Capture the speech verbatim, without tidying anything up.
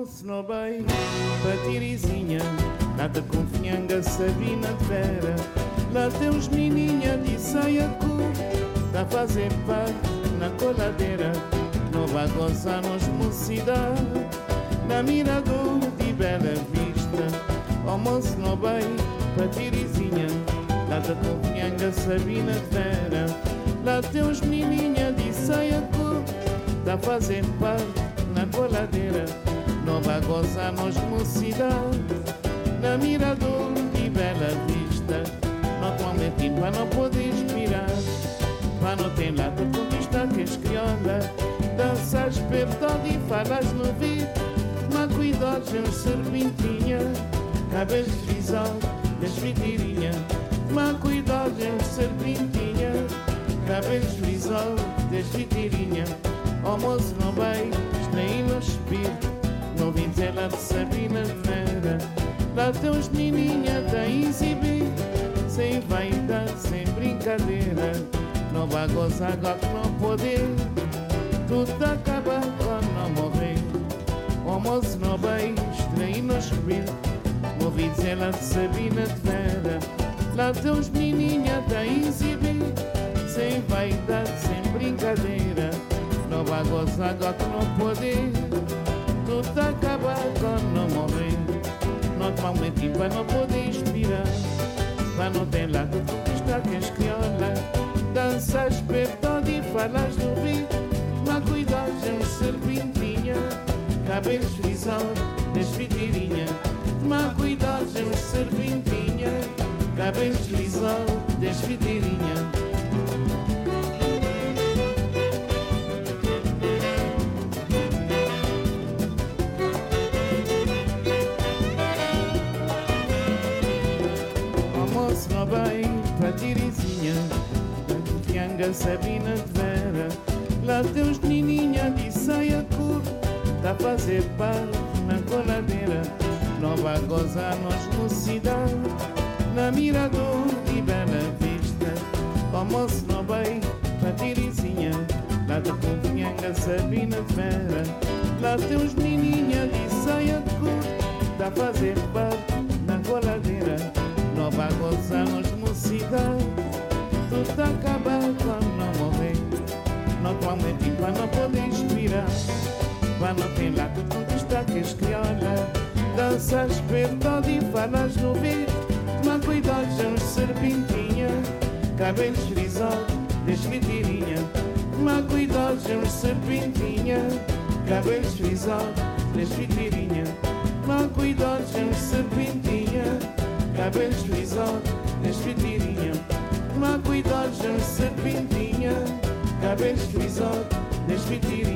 almoço no bem, patirizinha, nada confianga, Sabina de Vera. Lá tem uns menininha de saia curta, tá a fazer parte na coladeira. Não vai gozar nos mocidade, na Mirador de Bela Vista. Almoço no bem, patirizinha, nada confianga, Sabina de Vera. Lá tem uns menininha de saia curta, tá a fazer parte na coladeira. Não vai gozar nos mocidade, na Mirador de Bela Vista. Não toma mentir para não poder inspirar, para não ter lá de conquistar que és crioula. Danças perto e falas no vidro, mas cuidado, gente serpentinha, cabelos grisalhos, desvitirinha. Mas cuidado, gente serpentinha, cabelos grisalhos, desvitirinha. Almoço não vai, estranho no espírito, não vim dizer lá de Sabina de Vera. Lá tem uns menininha da exibir, sem vaidade, sem brincadeira. Não vai gozar agora que não poder, tudo acaba quando não morrer. Almoço não vai, estranho no espírito, não vim dizer lá de Sabina de Vera. Lá tem uns menininha da exibir, sem vaidade, sem brincadeira. Não vai gozar agora que não poder, tudo acaba quando não morrer. Não te mal mentir para não poder inspirar, para não ter lá de conquistar que és crioula. Danças perto e falas no vidro, mas cuidado, gente serpentinha, cabelos grisalhos, desvitirinha. Mas cuidado, gente serpentinha, cabelos grisalhos, desvitirinha. Almoço no bem, patirizinha, confianga, Sabina de Vera. Lá tem uns menininha de saia curta, tá a fazer parte na coladeira. Não vai gozar nos mocidade, na Mirador de Bela Vista. Almoço no bem, patirizinha, lá tem confianga, Sabina de Vera. Lá tem uns menininha de saia curta, tá a fazer parte na coladeira. Não vai gozar nos mocidade, tudo acaba quando não morrer. Não te mal mentir para não poder inspirar, para não ter lá de conquistar que és crioula. Danças perto e falas no vidro, mas cuidado, gente serpentinha, cabelos grisalhos, desvitirinha. Mas cuidado, gente serpentinha, cabelos grisalhos, desvitirinha. Mas cuidado, gente serpentinha, cabelos grisalhos, desvitirinha. Mas cuidado, gente serpentinha, cabelos grisalhos, desvitirinha.